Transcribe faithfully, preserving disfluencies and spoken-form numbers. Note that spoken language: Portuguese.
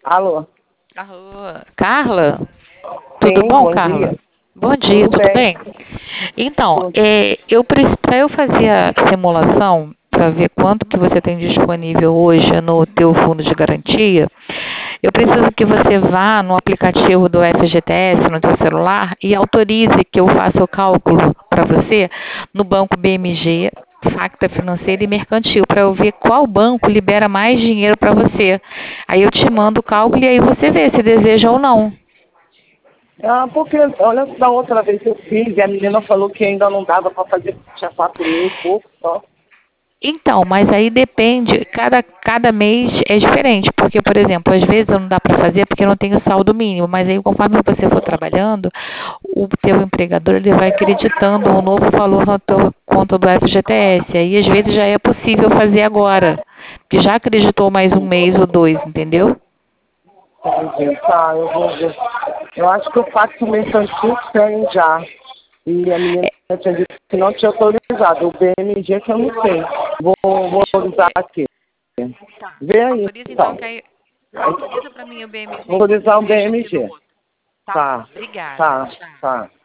Alô? Alô, Carla? Tudo Sim, bom, bom Carla? dia. Bom dia, Tudo tudo bem? bem? Então, Tudo. é, eu para eu fazer a simulação para ver quanto que você tem disponível hoje no teu fundo de garantia, eu preciso que você vá no aplicativo do F G T S no teu celular e autorize que eu faça o cálculo para você no banco B M G, Facta Financeira e Mercantil, para eu ver qual banco libera mais dinheiro para você. Aí eu te mando o cálculo e aí você vê se deseja ou não. Ah, porque, olha, da outra vez que eu fiz, e a menina falou que ainda não dava para fazer, tinha quatro mil e pouco só. Então, mas aí depende, cada, cada mês é diferente, porque, por exemplo, às vezes não dá para fazer porque não tem o saldo mínimo, mas aí conforme você for trabalhando, o teu empregador ele vai acreditando um novo valor na tua conta do F G T S, aí às vezes já é possível fazer agora, porque já acreditou mais um mês ou dois, entendeu? Entendi. Tá, eu vou ver. Eu acho que o pacto mercantil tem já. E a menina tinha dito que não tinha autorizado. O B M G que eu não sei. Vou, vou autorizar aqui. Tá. Vê aí, Autoriza então então. que aí, autoriza para mim o B M G Vou enquanto eu autorizar o fecho aqui no B M G. outro. Tá bom, Tá, obrigada. tá, Tchau. tá.